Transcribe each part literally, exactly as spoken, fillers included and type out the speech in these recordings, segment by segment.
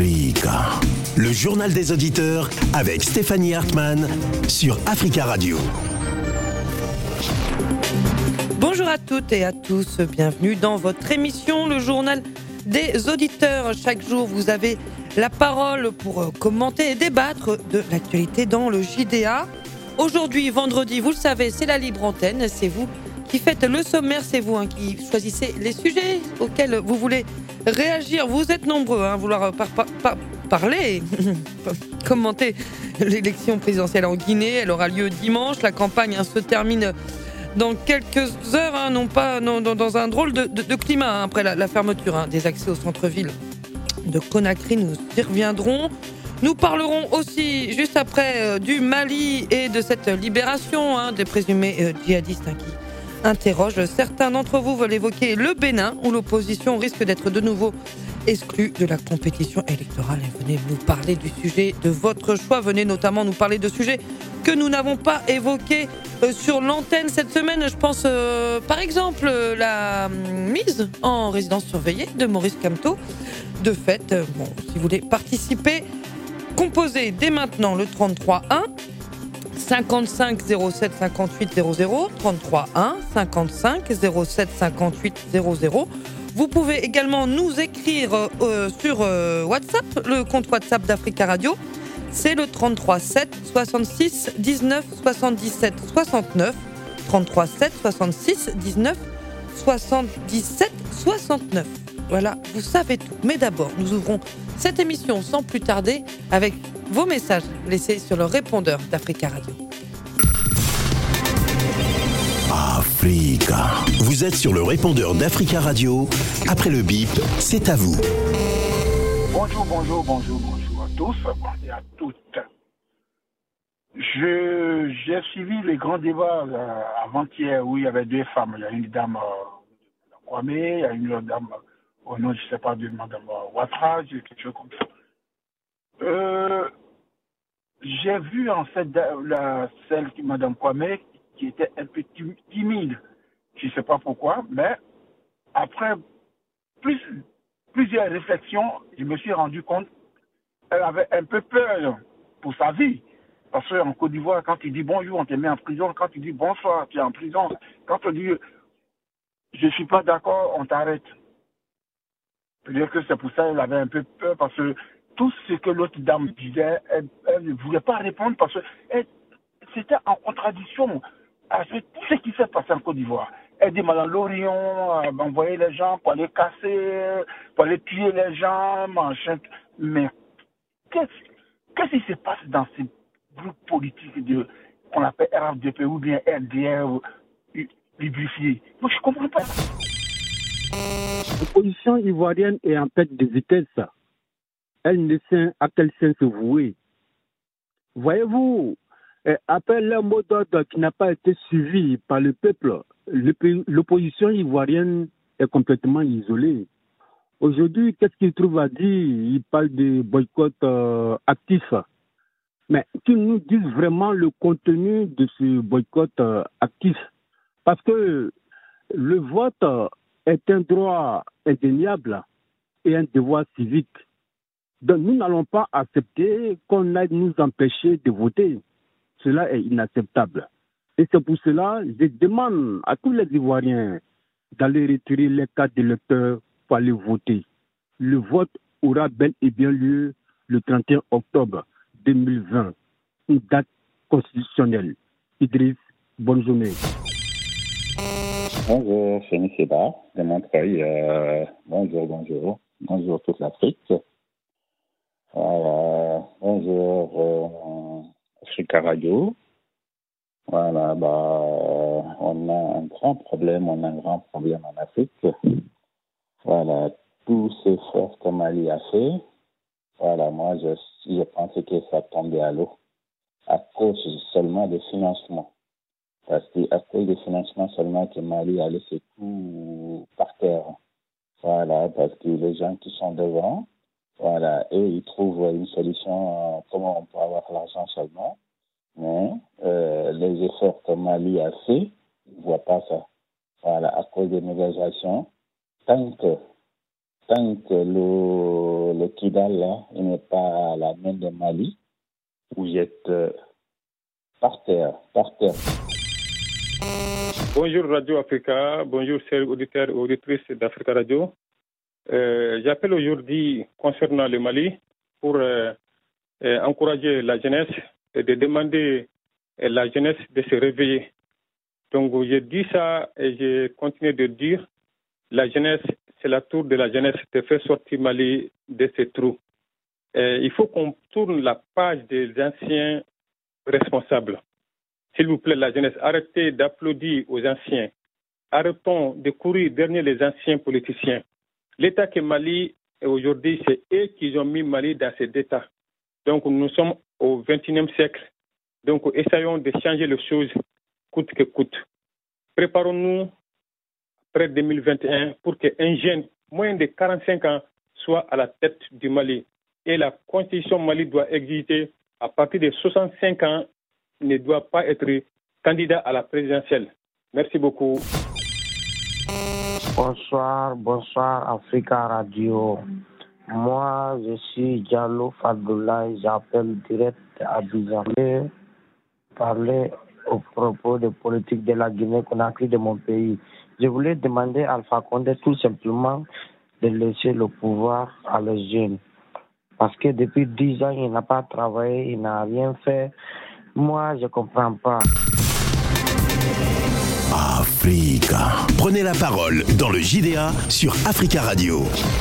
Africa. Le journal des auditeurs avec Stéphanie Hartmann sur Africa Radio. Bonjour à toutes et à tous, bienvenue dans votre émission, le journal des auditeurs. Chaque jour, vous avez la parole pour commenter et débattre de l'actualité dans le J D A. Aujourd'hui, vendredi, vous le savez, c'est la libre antenne, c'est vous qui faites le sommaire, c'est vous hein, qui choisissez les sujets auxquels vous voulez réagir. Vous êtes nombreux à hein, vouloir par, par, par, parler, commenter l'élection présidentielle en Guinée. Elle aura lieu dimanche. La campagne hein, se termine dans quelques heures, hein, non pas non, dans, dans un drôle de, de, de climat hein, après la, la fermeture hein, des accès au centre-ville de Conakry. Nous y reviendrons. Nous parlerons aussi juste après euh, du Mali et de cette libération hein, des présumés euh, djihadistes hein, qui interroge. Certains d'entre vous veulent évoquer le Bénin où l'opposition risque d'être de nouveau exclue de la compétition électorale. Et venez nous parler du sujet de votre choix. Venez notamment nous parler de sujets que nous n'avons pas évoqués euh, sur l'antenne cette semaine. Je pense euh, par exemple euh, la mise en résidence surveillée de Maurice Kamto. De fait, euh, bon, si vous voulez participer, composez dès maintenant le trente-trois un cinquante-cinq zéro sept cinquante-huit zéro zéro, trente-trois un cinquante-cinq zéro sept cinquante-huit zéro zéro. Vous pouvez également nous écrire euh, sur euh, WhatsApp, le compte WhatsApp d'Africa Radio. C'est le trente-trois sept soixante-six dix-neuf soixante-dix-sept soixante-neuf, trente-trois sept soixante-six dix-neuf soixante-dix-sept soixante-neuf. Voilà, vous savez tout. Mais d'abord, nous ouvrons cette émission sans plus tarder avec vos messages laissés sur le répondeur d'Africa Radio. Africa. Vous êtes sur le répondeur d'Africa Radio. Après le bip, c'est à vous. Bonjour, bonjour, bonjour, bonjour à tous et à toutes. Je, j'ai suivi les grands débats euh, avant-hier où il y avait deux femmes. Il y a une dame euh, Kwame, il y a une autre dame au nom, je ne sais pas, de Mme Ouattara, quelque chose comme ça. Euh, j'ai vu en fait la, celle qui, Mme Kwame, qui était un peu timide. Je ne sais pas pourquoi, mais après plus, plusieurs réflexions, je me suis rendu compte qu'elle avait un peu peur pour sa vie. Parce qu'en Côte d'Ivoire, quand tu dis bonjour, on te met en prison. Quand tu dis bonsoir, tu es en prison. Quand on dit je ne suis pas d'accord, on t'arrête. Peut-être que c'est pour ça qu'elle avait un peu peur, parce que tout ce que l'autre dame disait, elle, elle ne voulait pas répondre parce que elle, c'était en contradiction avec tout ce qui s'est passé en Côte d'Ivoire. Elle dit, Madame Lorion, euh, envoyer les gens pour aller casser, pour aller tuer les gens, machin. Mais qu'est-ce, qu'est-ce qui se passe dans ces groupes politiques de, qu'on appelle R D P ou bien R D R lubrifiés? Moi, je ne comprends pas. L'opposition ivoirienne est en perte de vitesse. Elle ne sait à quel sens se vouer. Voyez-vous, après le mot d'ordre qui n'a pas été suivi par le peuple, l'opposition ivoirienne est complètement isolée. Aujourd'hui, qu'est-ce qu'il trouve à dire? Il parle de boycott euh, actif. Mais qu'ils nous disent vraiment le contenu de ce boycott euh, actif. Parce que le vote est un droit indéniable et un devoir civique. Donc nous n'allons pas accepter qu'on aille nous empêcher de voter. Cela est inacceptable. Et c'est pour cela que je demande à tous les Ivoiriens d'aller retirer les cartes d'électeurs pour aller voter. Le vote aura bel et bien lieu le trente et un octobre deux mille vingt, une date constitutionnelle. Idriss, bonne journée. Bonjour, c'est M. Séba de Montreuil. Euh, bonjour, bonjour. Bonjour toute l'Afrique. Voilà. Bonjour euh, Africa Radio. Voilà, bah, on a un grand problème, on a un grand problème en Afrique. Voilà, tous ces efforts que Mali a fait, voilà, moi je, je pensais que ça tombait à l'eau à cause seulement des financements. Parce qu'à cause des financements seulement que Mali a laissé tout par terre. Voilà, parce que les gens qui sont devant, voilà, eux, ils trouvent une solution, euh, comment on peut avoir l'argent seulement. Mais euh, les efforts que Mali a fait, ils ne voient pas ça. Voilà, à cause des négociations, tant que tant que le, le Kidal là, il n'est pas à la main de Mali, vous êtes euh, par terre, par terre. Bonjour Radio Africa, bonjour chers auditeurs et auditrices d'Africa Radio. Euh, j'appelle aujourd'hui concernant le Mali pour euh, euh, encourager la jeunesse et de demander à la jeunesse de se réveiller. Donc j'ai dit ça et je continue de dire, la jeunesse, c'est la tour de la jeunesse de faire sortir Mali de ce trou. Et il faut qu'on tourne la page des anciens responsables. S'il vous plaît, la jeunesse, arrêtez d'applaudir aux anciens. Arrêtons de courir derrière les anciens politiciens. L'État que Mali est aujourd'hui, c'est eux qui ont mis Mali dans cet état. Donc nous sommes au vingt et unième siècle. Donc essayons de changer les choses coûte que coûte. Préparons-nous après deux mille vingt et un pour qu'un jeune moins de quarante-cinq ans soit à la tête du Mali. Et la constitution Mali doit exister à partir de soixante-cinq ans, ne doit pas être candidat à la présidentielle. Merci beaucoup. Bonsoir, bonsoir Africa Radio. Moi, je suis Diallo Fadoulaye, j'appelle direct à Abidjan. Parler au propos de politique de la Guinée-Conakry de mon pays. Je voulais demander à Alpha Condé tout simplement de laisser le pouvoir à les jeunes. Parce que depuis dix ans, il n'a pas travaillé, il n'a rien fait. Moi, je ne comprends pas. Africa. Prenez la parole dans le J D A sur Africa Radio.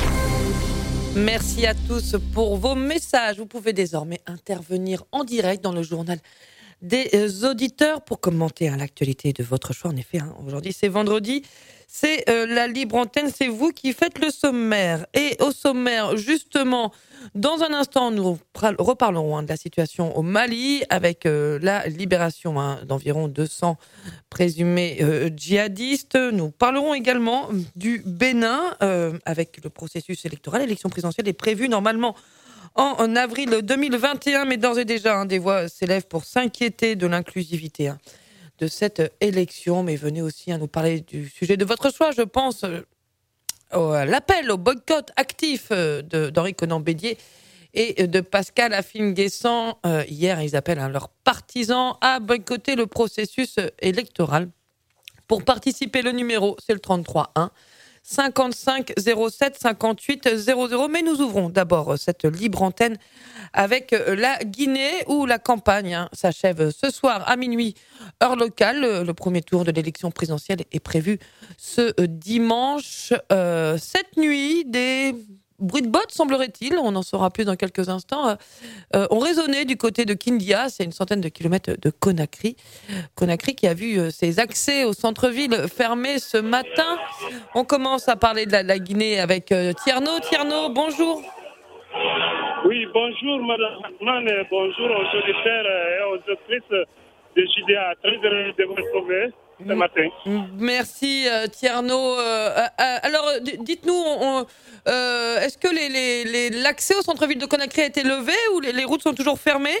Merci à tous pour vos messages. Vous pouvez désormais intervenir en direct dans le journal des auditeurs pour commenter hein, l'actualité de votre choix. En effet, hein, aujourd'hui c'est vendredi, c'est euh, la libre antenne, c'est vous qui faites le sommaire. Et au sommaire, justement, dans un instant, nous reparlerons hein, de la situation au Mali avec euh, la libération hein, d'environ deux cents présumés euh, djihadistes. Nous parlerons également du Bénin euh, avec le processus électoral. L'élection présidentielle est prévue normalement En, en avril deux mille vingt et un, mais d'ores et déjà, hein, des voix s'élèvent pour s'inquiéter de l'inclusivité hein, de cette élection. Mais venez aussi hein, nous parler du sujet de votre choix. Je pense euh, à l'appel au boycott actif euh, de, d'Henri Konan-Bédier et de Pascal Afine-Guessant. Euh, hier, ils appellent hein, leurs partisans à boycotter le processus électoral. Pour participer, le numéro, c'est le trente-trois un. cinquante-cinq zéro sept cinquante-huit zéro zéro. Mais nous ouvrons d'abord cette libre antenne avec la Guinée où la campagne hein, s'achève ce soir à minuit, heure locale. Le premier tour de l'élection présidentielle est prévu ce dimanche. Euh, cette nuit, des bruits de bottes, semblerait-il, on en saura plus dans quelques instants, euh, euh, ont résonné du côté de Kindia, c'est une centaine de kilomètres de Conakry. Conakry qui a vu euh, ses accès au centre-ville fermés ce matin. On commence à parler de la, de la Guinée avec euh, Tierno. Tierno, bonjour. Oui, bonjour Madame Hartmann, bonjour aux auditeurs et aux auditrices de J D A. Très heureux de vous retrouver ce matin. Merci euh, Tierno. Euh, euh, alors, dites-nous, on, euh, est-ce que les, les, les, l'accès au centre-ville de Conakry a été levé ou les, les routes sont toujours fermées?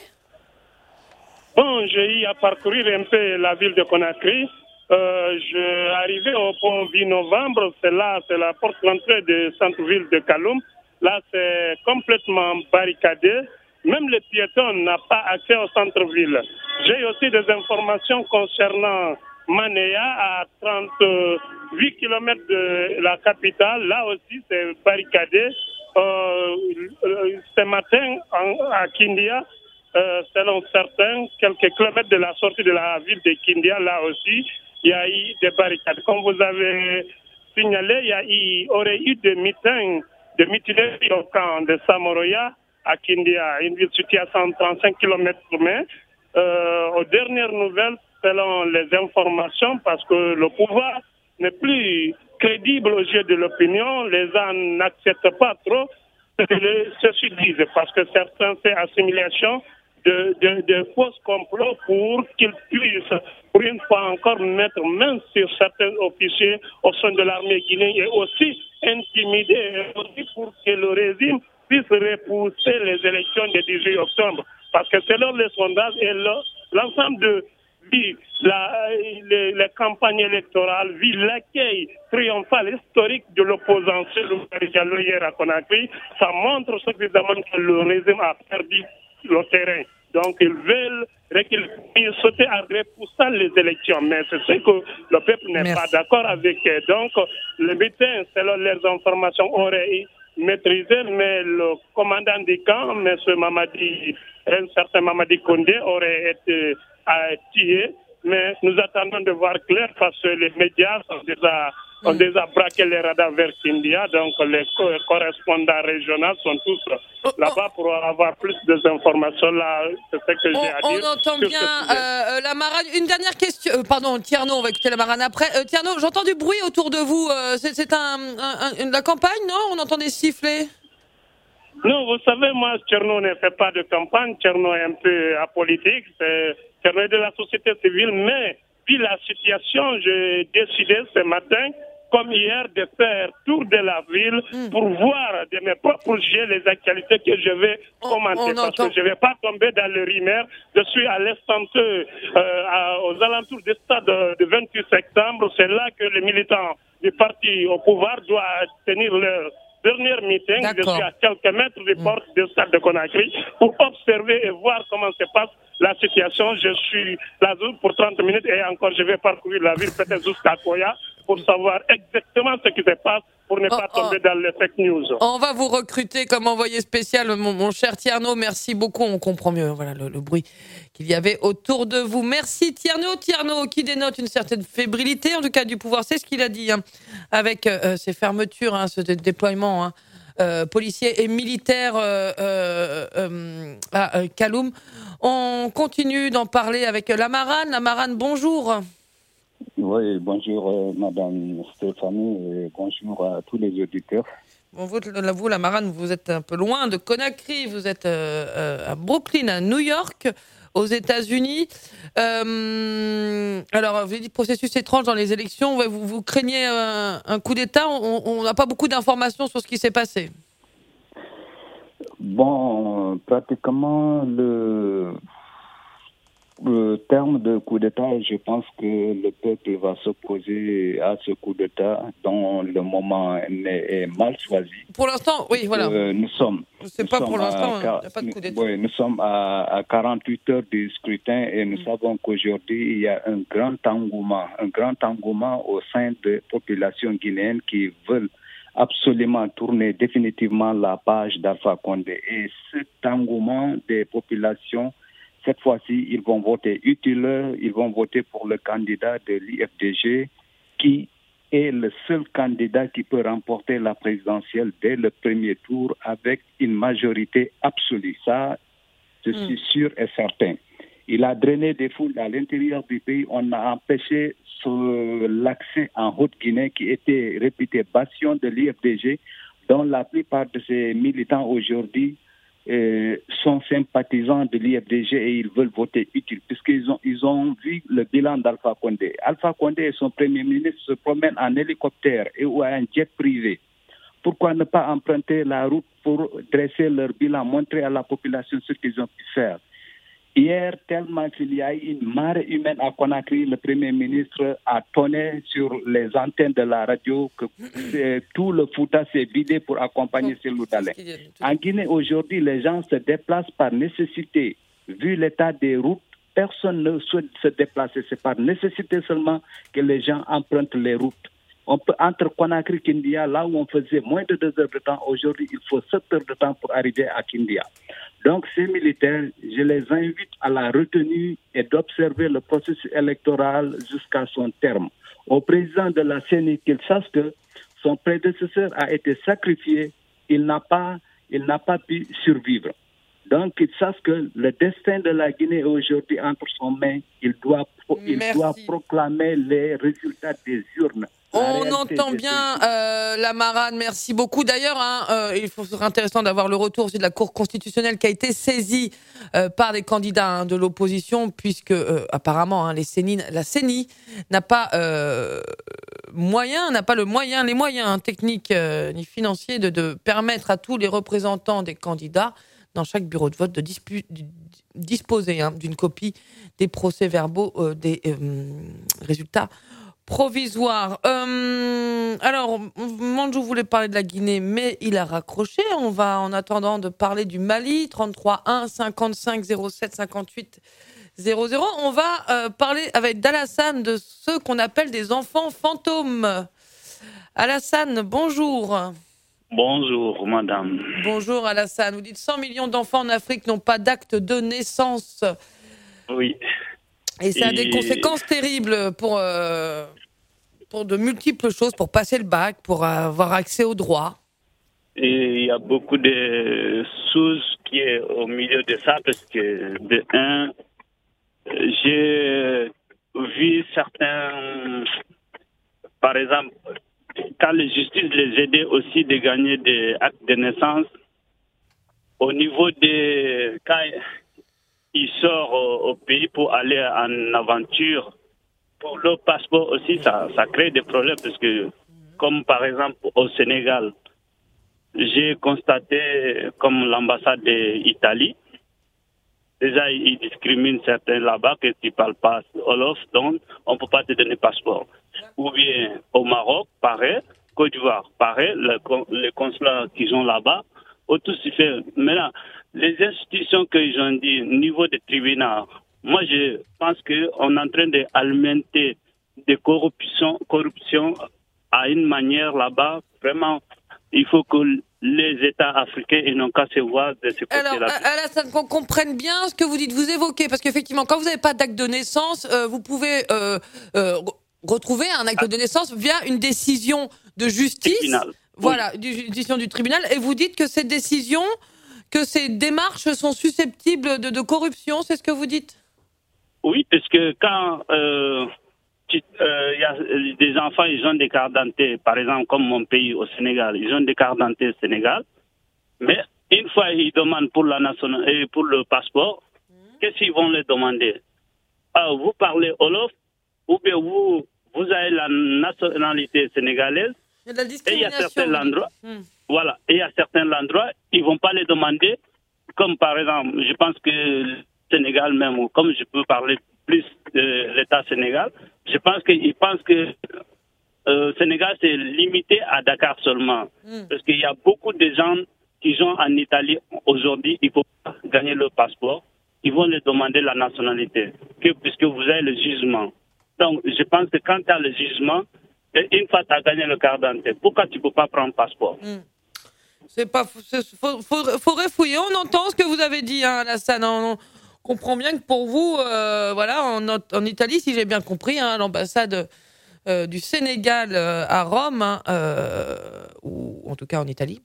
Bon, j'ai eu à parcourir un peu la ville de Conakry. Euh, je suis arrivé au pont huit novembre, c'est là, c'est la porte d'entrée du centre-ville de Kaloum. Là, c'est complètement barricadé. Même les piétons n'ont pas accès au centre-ville. J'ai aussi des informations concernant Manéa, à trente-huit kilomètres de la capitale. Là aussi, c'est barricadé. Euh, ce matin, en, à Kindia, euh, selon certains, quelques kilomètres de la sortie de la ville de Kindia, là aussi, il y a eu des barricades. Comme vous avez signalé, il y a eu, aurait eu des meetings, des mutineries au camp de Samoroya à Kindia, une ville située à cent trente-cinq kilomètres de mai. Euh, aux dernières nouvelles, selon les informations, parce que le pouvoir n'est plus crédible aux yeux de l'opinion, les gens n'acceptent pas trop ce se disent, parce que certains font assimilation de, de, de fausses complots pour qu'ils puissent, pour une fois encore, mettre main sur certains officiers au sein de l'armée guinéenne et aussi intimider, et aussi pour que le régime puisse repousser les élections du dix-huit octobre. Parce que selon les sondages et l'ensemble de vu la, les, les campagnes électorales, vu l'accueil triomphal historique de l'opposant Cellou Diallo hier à Conakry, ça montre suffisamment que le régime a perdu le terrain. Donc ils veulent ils sauter en repoussant les élections. Mais c'est ce que le peuple n'est Merci. pas d'accord avec. Donc le bulletin, selon leurs informations, aurait maîtrisé, mais le commandant du camp, M. Mamadi, un certain Mamadi Kondé, aurait été tué. Mais nous attendons de voir clair parce que les médias sont déjà, mm. ont déjà braqué les radars vers Kindia. Donc les co- correspondants régionaux sont tous oh, là-bas oh. pour avoir plus d'informations. Là, c'est ce que on, j'ai à on dire. On entend bien euh, la marane. Une dernière question. Euh, pardon, Tierno, on va écouter la marane après. Euh, Tierno, j'entends du bruit autour de vous. Euh, c'est c'est un, un, un, la campagne, non? On entend des sifflets. Non, vous savez, moi, Tcherno ne fait pas de campagne. Tcherno est un peu apolitique. C'est Tcherno est de la société civile. Mais, vu la situation, j'ai décidé ce matin, comme hier, de faire tour de la ville mm. pour voir de mes propres yeux les actualités que je vais on, commenter. On parce entend. que je ne vais pas tomber dans le rumeur. Je suis à l'instant euh, à, aux alentours du stade du vingt-huit septembre. C'est là que les militants du parti au pouvoir doivent tenir leur dernier meeting. D'accord. Je suis à quelques mètres du port mmh. du stade de Conakry pour observer et voir comment se passe la situation. Je suis là pour trente minutes et encore je vais parcourir la ville peut-être jusqu'à Koya pour savoir exactement ce qui se passe pour ne oh, pas tomber oh. dans les fake news. On va vous recruter comme envoyé spécial, mon, mon cher Tierno. Merci beaucoup. On comprend mieux voilà, le, le bruit qu'il y avait autour de vous. Merci Tierno. Tierno qui dénote une certaine fébrilité, en tout cas du pouvoir. C'est ce qu'il a dit hein, avec euh, ces fermetures, hein, ce dé- déploiement hein, euh, policier et militaire euh, euh, euh, à euh, Kaloum. On continue d'en parler avec la marane. La marane, bonjour. Oui, bonjour euh, Madame Stéphanie et bonjour à tous les auditeurs. Bon, vous, vous, la marane, vous êtes un peu loin de Conakry, vous êtes euh, euh, à Brooklyn, à New York, aux États-Unis. Euh, alors, vous avez dit processus étrange dans les élections, vous, vous craignez un, un coup d'État, on n'a pas beaucoup d'informations sur ce qui s'est passé. Bon, pratiquement, le... Le terme de coup d'État, je pense que le peuple va s'opposer à ce coup d'État dont le moment est mal choisi. Pour l'instant, oui, voilà. Euh, nous sommes. C'est pas pour l'instant, il n'y a pas de coup d'État. Oui, nous sommes à, à quarante-huit heures du scrutin et nous mmh. savons qu'aujourd'hui, il y a un grand engouement, un grand engouement au sein des populations guinéennes qui veulent absolument tourner définitivement la page d'Alpha Condé. Et cet engouement des populations, cette fois-ci, ils vont voter utile, ils vont voter pour le candidat de l'I F D G qui est le seul candidat qui peut remporter la présidentielle dès le premier tour avec une majorité absolue. Ça, je mm. suis sûr et certain. Il a drainé des foules à l'intérieur du pays. On a empêché ce, l'accès en Haute-Guinée qui était réputé bastion de l'I F D G, dont la plupart de ses militants aujourd'hui Euh, sont sympathisants de l'I F D G et ils veulent voter utile puisqu'ils ont, ils ont vu le bilan d'Alpha Condé. Alpha Condé et son premier ministre se promènent en hélicoptère et ou à un jet privé. Pourquoi ne pas emprunter la route pour dresser leur bilan, montrer à la population ce qu'ils ont pu faire? Hier, tellement qu'il y a eu une marée humaine à Conakry, le Premier ministre a tonné sur les antennes de la radio que tout le Fouta s'est vidé pour accompagner Cellou Dalein. En Guinée, aujourd'hui, les gens se déplacent par nécessité. Vu l'état des routes, personne ne souhaite se déplacer. C'est par nécessité seulement que les gens empruntent les routes. On peut, entre Conakry et Kindia, là où on faisait moins de deux heures de temps, aujourd'hui, il faut sept heures de temps pour arriver à Kindia. Donc, ces militaires, je les invite à la retenue et d'observer le processus électoral jusqu'à son terme. Au président de la C E N I, qu'il sache que son prédécesseur a été sacrifié, il n'a pas, il n'a pas pu survivre. Donc, qu'il sache que le destin de la Guinée est aujourd'hui entre son mains, il doit, il doit proclamer les résultats des urnes. On entend bien euh, la marane, merci beaucoup. D'ailleurs, hein, euh, il faut serait intéressant d'avoir le retour aussi de la Cour constitutionnelle qui a été saisie euh, par des candidats hein, de l'opposition, puisque euh, apparemment hein, les C E N I, la C E N I n'a pas euh, moyen, n'a pas le moyen, les moyens hein, techniques euh, ni financiers de, de permettre à tous les représentants des candidats dans chaque bureau de vote de dispu- disposer hein, d'une copie des procès-verbaux euh, des euh, résultats provisoires. Euh, alors, Manjou voulait parler de la Guinée, mais il a raccroché. On va, en attendant, de parler du Mali, trente-trois un cinquante-cinq zéro sept cinquante-huit zéro zéro. On va euh, parler avec Dalassane de ceux qu'on appelle des enfants fantômes. Alassane, bonjour. Bonjour, madame. Bonjour, Alassane. Vous dites cent millions d'enfants en Afrique n'ont pas d'acte de naissance. Oui. Et ça a Et... des conséquences terribles pour, euh, pour de multiples choses, pour passer le bac, pour avoir accès aux droits. Et il y a beaucoup de choses qui est au milieu de ça, parce que, de un, j'ai vu certains, par exemple, quand la justice les aidait aussi de gagner des actes de naissance, au niveau des... Quand ils sortent au, au pays pour aller en aventure, pour leur passeport aussi, ça, ça crée des problèmes, parce que, comme par exemple au Sénégal, j'ai constaté, comme l'ambassade d'Italie, déjà, ils discriminent certains là-bas que tu ne parles pas Wolof, donc on ne peut pas te donner passeport. Ou bien au Maroc, pareil, Côte d'Ivoire, pareil, le, les consulats qu'ils ont là-bas, autour s'y fait. Maintenant, les institutions qu'ils ont dit, au niveau des tribunaux, moi je pense qu'on est en train d'alimenter des corruptions, corruption à une manière là-bas. Vraiment, il faut que les États africains n'ont qu'à se voir de ce côté-là. Alors, Alassane, qu'on comprenne bien ce que vous dites, vous évoquez, parce qu'effectivement, quand vous n'avez pas d'acte de naissance, euh, vous pouvez euh, euh, retrouver un acte ah. de naissance via une décision de justice. Tribunal. Voilà, oui. une décision du tribunal. Et vous dites que ces décisions, que ces démarches sont susceptibles de, de corruption, c'est ce que vous dites ? Oui, parce que quand euh, il euh, y a des enfants, ils ont des cartes d'identité, par exemple, comme mon pays au Sénégal, ils ont des cartes d'identité au Sénégal, mais une fois ils demandent pour, la nation- et pour le passeport, mmh. qu'est-ce qu'ils vont leur demander ? Ah, vous parlez Wolof, ou bien vous, vous avez la nationalité sénégalaise, il y a de la et il y a certains endroits, mmh. voilà, et il y a certains endroits, ils ne vont pas les demander, comme par exemple, je pense que le Sénégal même, comme je peux parler plus de l'État Sénégal, je pense qu'ils pensent que le euh, Sénégal, c'est limité à Dakar seulement. Mm. Parce qu'il y a beaucoup de gens qui sont en Italie aujourd'hui, il faut pas gagner leur passeport. Ils vont leur demander la nationalité, que, puisque vous avez le jugement. Donc, je pense que quand tu as le jugement, une fois tu as gagné le carte d'identité, pourquoi tu ne peux pas prendre le passeport mm. C'est pas, c'est, faut, faut, faudrait fouiller. On entend ce que vous avez dit, hein, Alassane. On, on comprend bien que pour vous, euh, voilà, en, en Italie, si j'ai bien compris, hein, l'ambassade euh, du Sénégal euh, à Rome, hein, euh, ou en tout cas en Italie,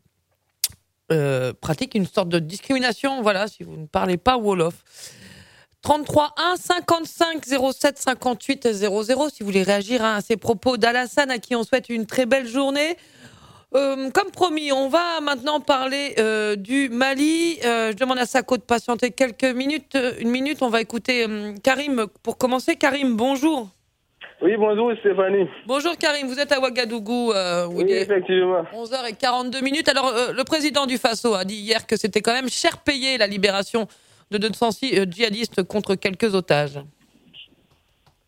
euh, pratique une sorte de discrimination. Voilà, si vous ne parlez pas Wolof. trente-trois un cinquante-cinq zéro sept cinquante-huit zéro zéro. Si vous voulez réagir hein, à ces propos d'Alassane, à qui on souhaite une très belle journée. Euh, comme promis, on va maintenant parler euh, du Mali. Euh, je demande à Sako de patienter quelques minutes. Une minute, on va écouter euh, Karim pour commencer. Karim, bonjour. Oui, bonjour Stéphanie. Bonjour Karim, vous êtes à Ouagadougou. Euh, où oui, il est effectivement. onze heures quarante-deux minutes. Alors, euh, le président du Faso a dit hier que c'était quand même cher payé la libération de deux cent six euh, djihadistes contre quelques otages. Alors ?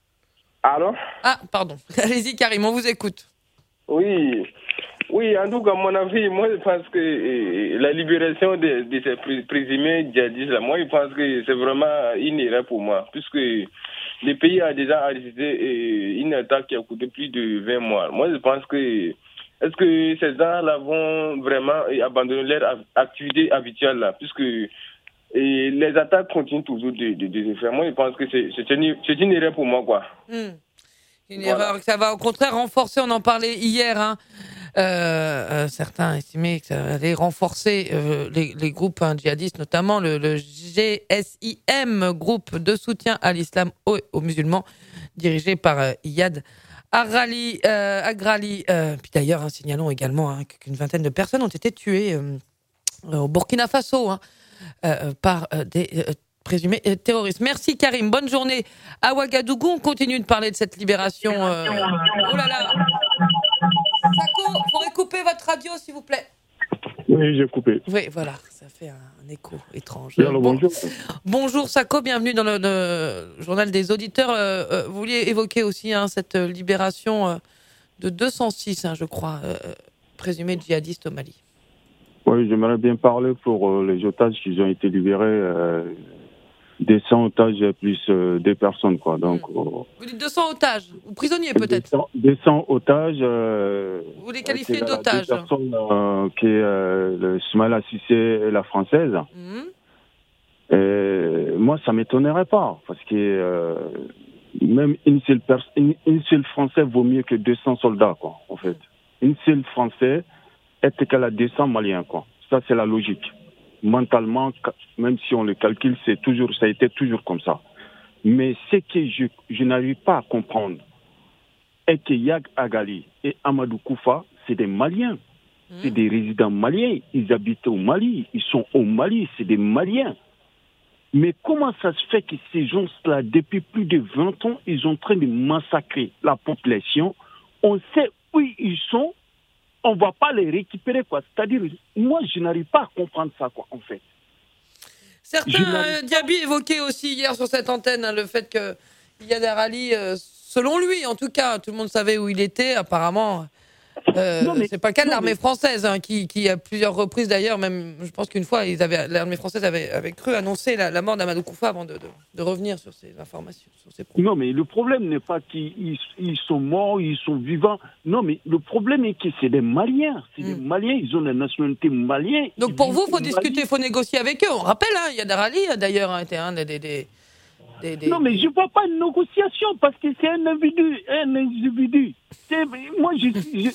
Ah, pardon. Allez-y Karim, on vous écoute. Oui. Oui, en tout cas, à mon avis, moi, je pense que euh, la libération de, de ces présumés djihadistes, là, moi, je pense que c'est vraiment une erreur pour moi, puisque le pays a déjà arrêté euh, une attaque qui a coûté plus de vingt mois. Moi, je pense que, est-ce que ces gens-là vont vraiment abandonner leur activité habituelle, là, puisque et les attaques continuent toujours de, de, de se faire. Moi, je pense que c'est, c'est, une, c'est une erreur pour moi, quoi. Mmh. Une voilà. erreur que ça va au contraire renforcer, on en parlait hier, hein. Euh, euh, certains estimaient que ça allait renforcer euh, les, les groupes hein, djihadistes, notamment le, le G S I M, groupe de soutien à l'islam et aux, aux musulmans, dirigé par euh, Iyad Agrali. Euh, Agrali euh, puis d'ailleurs, hein, signalons également hein, qu'une vingtaine de personnes ont été tuées euh, au Burkina Faso hein, euh, par euh, des euh, présumés euh, terroristes. Merci Karim, bonne journée à Ouagadougou. On continue de parler de cette libération. Euh... Oh là là. Sako, il faudrait couper votre radio, s'il vous plaît. Oui, j'ai coupé. Oui, voilà, ça fait. fait un, un écho étrange. Oui, alors, bon, bonjour. Bonjour Sako, bienvenue dans le, le journal des auditeurs. Euh, euh, vous vouliez évoquer aussi hein, cette libération euh, de deux cent six, hein, je crois, euh, présumés djihadistes au Mali. Oui, j'aimerais bien parler pour euh, les otages qui ont été libérés, euh, des cent otages plus euh, des personnes, quoi. Donc, mmh. Vous dites deux cents otages, ou prisonniers peut-être? Des cent otages. Euh, vous les qualifiez euh, d'otages? Des personnes euh, qui est euh, le Smaila Cissé et la française. Mmh. Et moi, ça m'étonnerait pas, parce que euh, même une seule, pers- une, une seule Français vaut mieux que deux cents soldats, quoi, en fait. Une seule Français est égal à deux cents Maliens, quoi. Ça, c'est la logique. Mentalement, même si on le calcule, c'est toujours, ça a été toujours comme ça. Mais ce que je, je n'arrive pas à comprendre est que Yag Agali et Amadou Koufa, c'est des Maliens. Mmh. C'est des résidents maliens. Ils habitent au Mali. Ils sont au Mali. C'est des Maliens. Mais comment ça se fait que ces gens-là, depuis plus de vingt ans, ils sont en train de massacrer la population? On sait où ils sont. On ne va pas les récupérer, quoi. C'est-à-dire, moi, je n'arrive pas à comprendre ça, quoi, en fait. Certains, euh, Diaby évoquaient aussi hier sur cette antenne hein, le fait que Yadar Ali, euh, selon lui, en tout cas, tout le monde savait où il était, apparemment. Euh, non, mais, c'est pas le cas de l'armée mais... française, hein, qui, qui à plusieurs reprises d'ailleurs, même je pense qu'une fois, ils avaient, l'armée française avait, avait cru annoncer la, la mort d'Amadou Koufa avant de, de, de revenir sur ces informations. Sur ces non, mais le problème n'est pas qu'ils ils sont morts, ils sont vivants. Non, mais le problème est que c'est des Maliens. C'est mmh. des Maliens, ils ont la nationalité malienne. Donc pour vous, il faut discuter, il faut négocier avec eux. On rappelle, hein, Yadar Ali d'ailleurs a été un des... des, des... Des, des... Non, mais je ne vois pas une négociation parce que c'est un individu. Un individu. C'est, moi, je, je,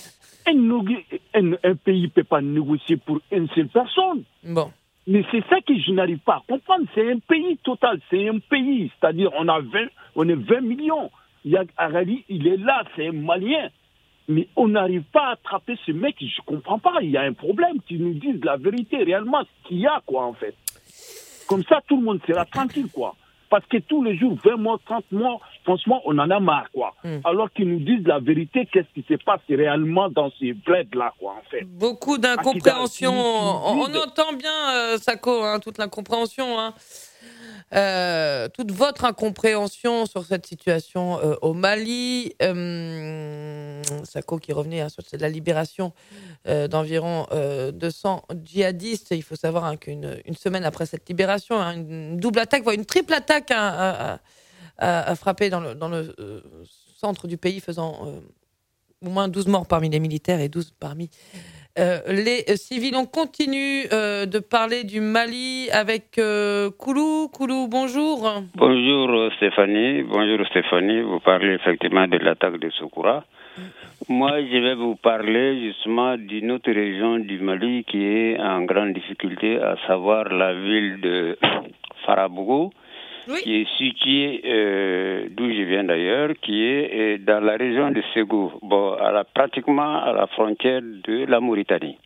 un, un, un pays ne peut pas négocier pour une seule personne. Bon. Mais c'est ça que je n'arrive pas à comprendre. C'est un pays total. C'est un pays. C'est-à-dire, on, a vingt, on est vingt millions. Yag Arali, il est là. C'est un Malien. Mais on n'arrive pas à attraper ce mec. Je ne comprends pas. Il y a un problème. Qu'ils nous disent la vérité réellement, ce qu'il y a, quoi, en fait. Comme ça, tout le monde sera tranquille, quoi. Parce que tous les jours, vingt mois, trente mois, franchement, on en a marre, quoi. Mm. Alors qu'ils nous disent la vérité, qu'est-ce qui se passe réellement dans ces bleds-là, quoi, en fait. Beaucoup d'incompréhension. On, on entend bien, euh, Sako, hein, toute l'incompréhension, hein. Euh, toute votre incompréhension sur cette situation euh, au Mali. Euh, Sako qui revenait hein, sur la libération euh, d'environ euh, deux cents djihadistes. Il faut savoir hein, qu'une une semaine après cette libération, hein, une double attaque, voire une triple attaque hein, a, a, a frappé dans le, dans le euh, centre du pays, faisant euh, au moins douze morts parmi les militaires et douze parmi Euh, les civils. On continue euh, de parler du Mali avec euh, Koulou. Koulou, bonjour. Bonjour Stéphanie. Bonjour Stéphanie. Vous parlez effectivement de l'attaque de Soukoura. Moi, je vais vous parler justement d'une autre région du Mali qui est en grande difficulté, à savoir la ville de Farabougou. Oui. Qui est située, euh, d'où je viens d'ailleurs, qui est euh, dans la région de Ségou, bon, à la, pratiquement à la frontière de la Mauritanie.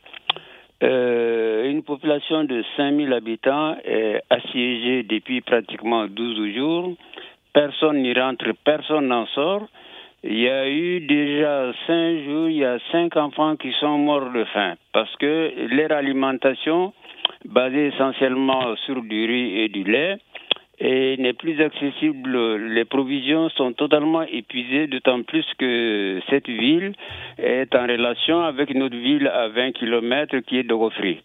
Euh, une population de cinq mille habitants est assiégée depuis pratiquement douze jours. Personne n'y rentre, personne n'en sort. Il y a eu déjà cinq jours, il y a cinq enfants qui sont morts de faim parce que leur alimentation, basée essentiellement sur du riz et du lait, et n'est plus accessible. Les provisions sont totalement épuisées, d'autant plus que cette ville est en relation avec une autre ville à vingt kilomètres qui est Dogofri.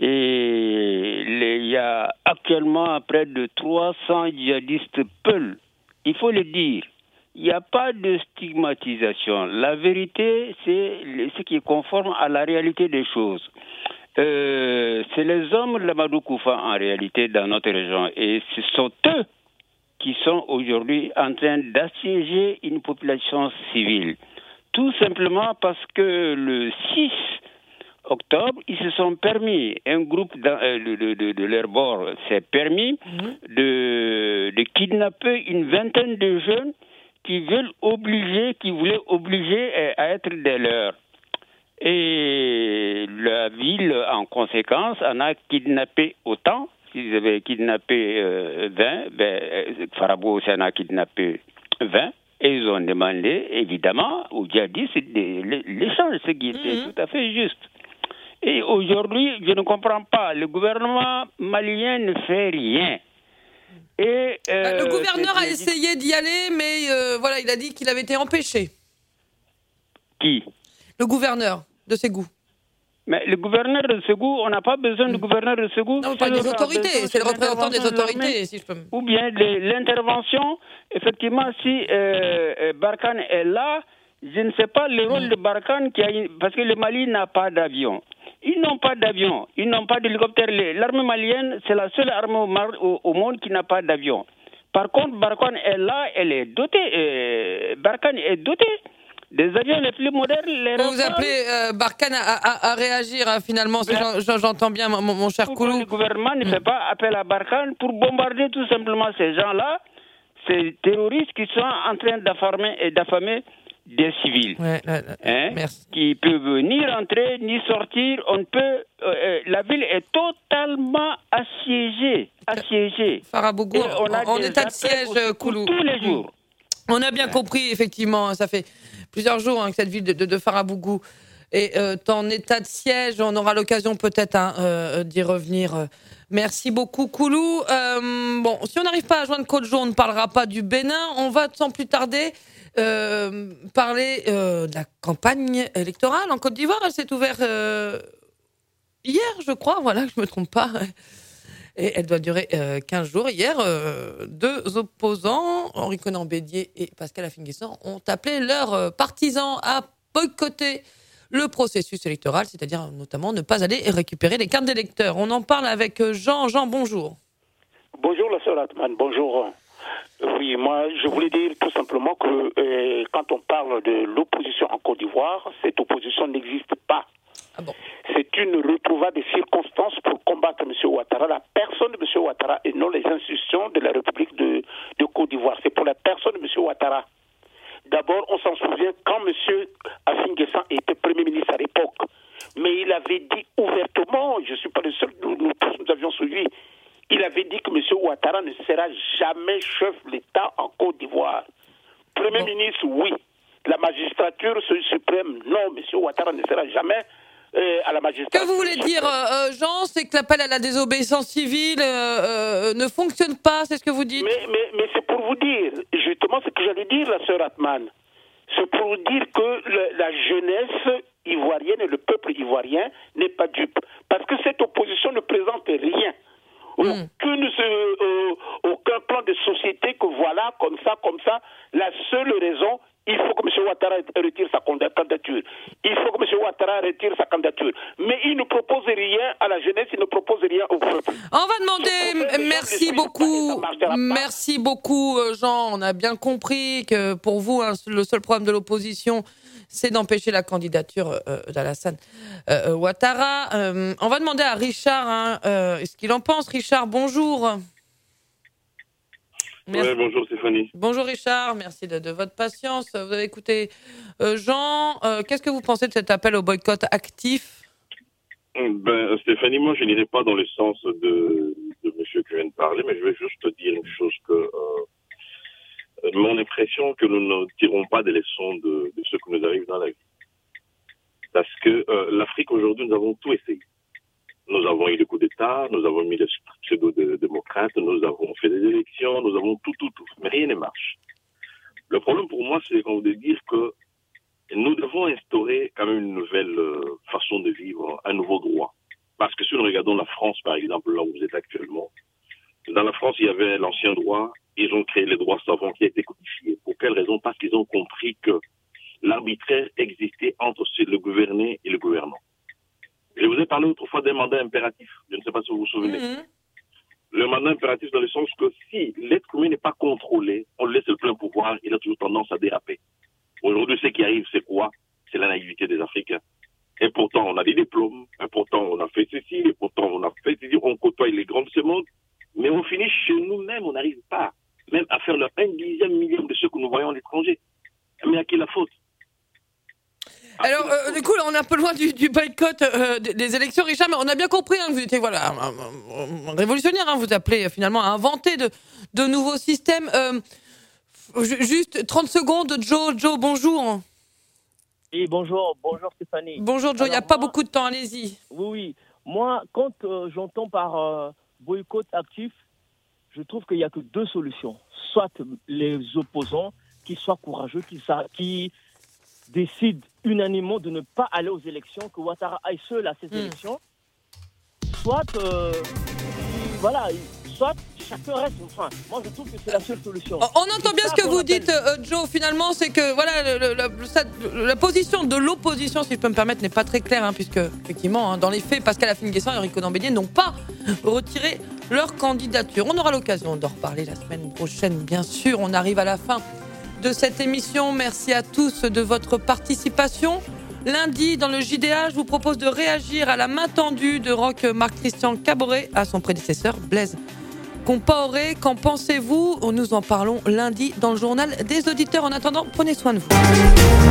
Et il y a actuellement près de trois cents djihadistes Peuls. Il faut le dire. Il n'y a pas de stigmatisation. La vérité, c'est ce qui est conforme à la réalité des choses. Euh, c'est les hommes de l'Amadou Koufa en réalité dans notre région et ce sont eux qui sont aujourd'hui en train d'assiéger une population civile. Tout simplement parce que le six octobre, ils se sont permis, un groupe de, de, de, de leur bord s'est permis mmh. de, de kidnapper une vingtaine de jeunes qui veulent obliger, qui voulaient obliger à être des leurs. Et la ville, en conséquence, en a kidnappé autant. S'ils avaient kidnappé euh, vingt, ben, Farabo aussi en a kidnappé vingt. Et ils ont demandé, évidemment, aux djihadistes l'échange, ce qui était mmh. tout à fait juste. Et aujourd'hui, je ne comprends pas. Le gouvernement malien ne fait rien. Et, euh, le gouverneur a essayé d'y aller, mais euh, voilà, il a dit qu'il avait été empêché. Qui? Le gouverneur de Ségou. Mais le gouverneur de Ségou, on n'a pas besoin du gouverneur de Ségou. Non, pas des autorités, c'est le représentant des autorités, si je peux me... Ou bien de l'intervention, effectivement, si euh, euh, Barkhane est là, je ne sais pas le rôle mmh. de Barkhane, qui a, parce que le Mali n'a pas d'avion. Ils n'ont pas d'avion, ils n'ont pas d'hélicoptère. L'armée malienne, c'est la seule armée au, mar- au, au monde qui n'a pas d'avion. Par contre, Barkhane est là, elle est dotée, euh, Barkhane est dotée des avions les plus modernes. Les vous vous appelez euh, Barkhane à, à, à réagir, hein, finalement, si ben, j'en, j'entends bien, mon, mon cher Koulou. Le gouvernement ne fait pas appel à Barkhane pour bombarder tout simplement ces gens-là, ces terroristes qui sont en train d'affamer et d'affamer des civils, ouais, ouais, ouais. Hein, Merci. qui peuvent ni rentrer ni sortir. On peut, euh, la ville est totalement assiégée, assiégée. Farabougou, on a en état de siège, Koulou. Tous les jours. On a bien ouais. compris, effectivement, ça fait plusieurs jours hein, que cette ville de, de, de Farabougou est euh, en état de siège. On aura l'occasion peut-être hein, euh, d'y revenir. Merci beaucoup, Koulou. Euh, bon, si on n'arrive pas à joindre Kodjo, on ne parlera pas du Bénin. On va sans plus tarder euh, parler euh, de la campagne électorale en Côte d'Ivoire. Elle s'est ouverte euh, hier, je crois. Voilà, je ne me trompe pas. Et elle doit durer euh, quinze jours. Hier, euh, deux opposants, Henri Conan Bédier et Pascal Affinguessan, ont appelé leurs euh, partisans à boycotter le processus électoral, c'est-à-dire notamment ne pas aller récupérer les cartes d'électeurs. On en parle avec Jean. Jean, bonjour. Bonjour, la sœur Atman, bonjour. Oui, moi, je voulais dire tout simplement que euh, quand on parle de l'opposition en Côte d'Ivoire, cette opposition n'existe pas. Ah bon. C'est une retrouvaille des circonstances pour combattre M. Ouattara, la personne de M. Ouattara et non les institutions de la République de, de Côte d'Ivoire. C'est pour la personne de M. Ouattara. D'abord, on s'en souvient quand M. Affinguessan était Premier ministre à l'époque. Mais il avait dit ouvertement, je ne suis pas le seul, nous, nous tous nous avions suivi, il avait dit que M. Ouattara ne sera jamais chef de l'État en Côte d'Ivoire. Premier bon. ministre, oui. La magistrature suprême, non, M. Ouattara ne sera jamais euh, à la magistrature. Ce que vous voulez dire, euh, Jean, c'est que l'appel à la désobéissance civile euh, euh, ne fonctionne pas, c'est ce que vous dites? Mais, mais, mais c'est pour vous dire, justement ce que j'allais dire, la sœur Atman. C'est pour vous dire que le, la jeunesse ivoirienne et le peuple ivoirien n'est pas dupe. Parce que cette opposition ne présente rien. Aucune, euh, aucun plan de société que voilà, comme ça, comme ça. La seule raison, il faut que M. Ouattara retire sa candidature. Il faut que M. Ouattara retire sa candidature. Mais il ne propose rien à la jeunesse, il ne propose rien au peuple. On va demander, merci beaucoup, merci beaucoup Jean. On a bien compris que pour vous, hein, le seul problème de l'opposition, c'est d'empêcher la candidature euh, d'Alassane euh, Ouattara. Euh, on va demander à Richard hein, euh, ce qu'il en pense. Richard, bonjour. Oui, bonjour Stéphanie. Bonjour Richard, merci de, de votre patience. Vous avez écouté euh, Jean. Euh, qu'est-ce que vous pensez de cet appel au boycott actif? Ben, Stéphanie, moi je n'irai pas dans le sens de, de monsieur qui vient de parler, mais je vais juste te dire une chose que euh, mon impression que nous ne tirons pas des leçons de, de ce qui nous arrive dans la vie. Parce que euh, l'Afrique aujourd'hui, nous avons tout essayé. Nous avons eu le coup d'État, nous avons mis les pseudo-démocrates, nous avons fait des élections, nous avons tout, tout, tout. Mais rien ne marche. Le problème pour moi, c'est de dire que nous devons instaurer quand même une nouvelle façon de vivre, un nouveau droit. Parce que si nous regardons la France, par exemple, là où vous êtes actuellement, dans la France, il y avait l'ancien droit, ils ont créé le droit savant qui a été codifié. Pour quelle raison? Parce qu'ils ont compris que l'arbitraire existait entre le gouverné et le gouvernant. Je vous ai parlé autrefois d'un mandat impératif. Je ne sais pas si vous vous souvenez. Mmh. Le mandat impératif dans le sens que si l'être humain n'est pas contrôlé, on le laisse le plein pouvoir, il a toujours tendance à déraper. Aujourd'hui, ce qui arrive, c'est quoi? C'est la naïveté des Africains. Et pourtant, on a des diplômes, et pourtant, on a fait ceci, et pourtant, on a fait ceci, on côtoie les grands de ce monde, mais on finit chez nous-mêmes, on n'arrive pas même à faire le un dixième millième de ce que nous voyons à l'étranger. Mais à qui la faute? Alors, euh, du coup, là, on est un peu loin du, du boycott euh, des élections, Richard, mais on a bien compris hein, que vous étiez voilà, un, un, un révolutionnaire. Hein, vous appelez finalement à inventer de, de nouveaux systèmes. Euh, juste trente secondes, Joe, Joe, bonjour. Et bonjour, bonjour Stéphanie. Bonjour Joe, il n'y a pas moi, beaucoup de temps, allez-y. Oui, oui. Moi, quand euh, j'entends par euh, boycott actif, je trouve qu'il n'y a que deux solutions. Soit les opposants qui soient courageux, qui, qui décident unanimement de ne pas aller aux élections, que Ouattara aille seul à ces mmh. élections. Soit, euh, voilà, soit chacun reste. Enfin, moi je trouve que c'est la seule solution. On entend bien ce que vous dites, euh, Joe. Finalement, c'est que voilà, le, le, le, la position de l'opposition, si je peux me permettre, n'est pas très claire, hein, puisque effectivement, hein, dans les faits, Pascal Afine-Guessant et Enrico Dembélé n'ont pas retiré leur candidature. On aura l'occasion d'en reparler la semaine prochaine, bien sûr. On arrive à la fin de cette émission. Merci à tous de votre participation. Lundi, dans le J D A, je vous propose de réagir à la main tendue de rock Marc-Christian Caboret à son prédécesseur Blaise Compaoré. Qu'en pensez-vous ? Nous en parlons lundi dans le journal des auditeurs. En attendant, prenez soin de vous.